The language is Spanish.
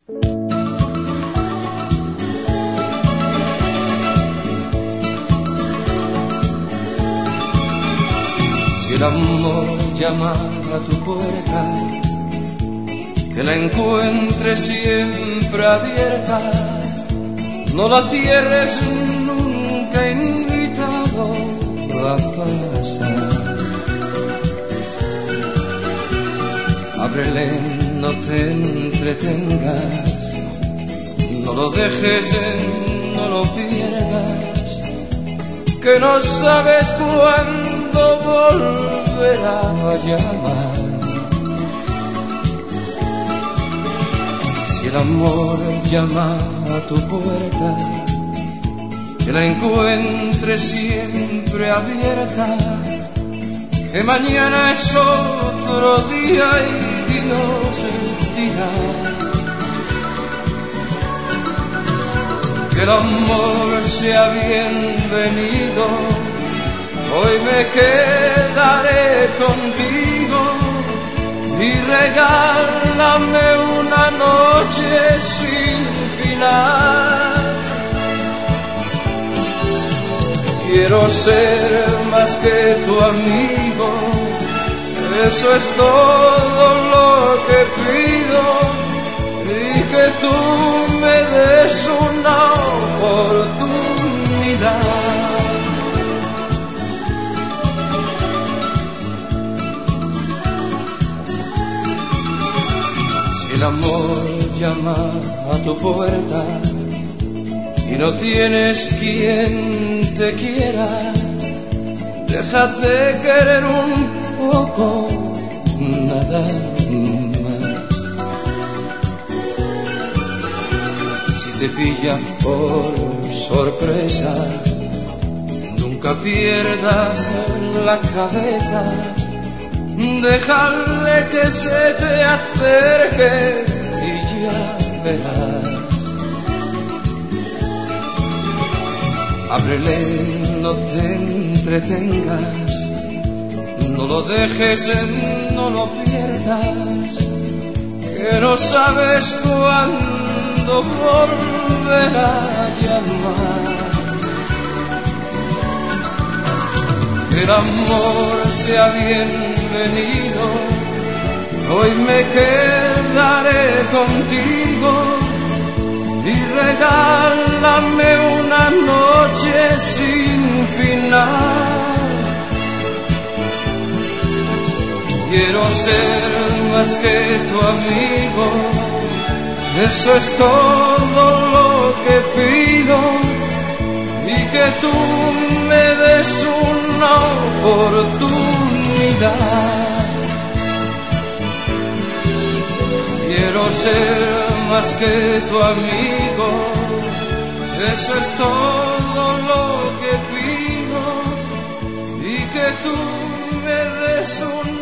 Si el amor llama a tu puerta, que la encuentres siempre abierta, no la cierres nunca, invitado a pasar. Ábrele, no te entretengas, no lo dejes, no lo pierdas, que no sabes cuándo volverá a llamar. Si el amor llama a tu puerta, que la encuentres siempre abierta, que mañana es otro día y Dios dirá. Que el amor sea bienvenido, hoy me quedaré contigo y regálame una noche sin final. Quiero ser más que tu amigo, eso es todo lo que pido, y que tú me des una oportunidad. Si el amor llama a tu puerta y no tienes quien te quiera, déjate querer un poco, nada más. Si te pilla por sorpresa, nunca pierdas la cabeza, déjale que se te acerque y ya verás. Ábrele, no te entretengas, no lo dejes, no lo pierdas, que no sabes cuándo volverá a llamar. Que el amor sea bienvenido, hoy me quedaré contigo y regálame una noche sin final. Quiero ser más que tu amigo, eso es todo lo que pido, y que tú me des una oportunidad. Quiero ser más que tu amigo, eso es todo lo que pido, y que tú me des una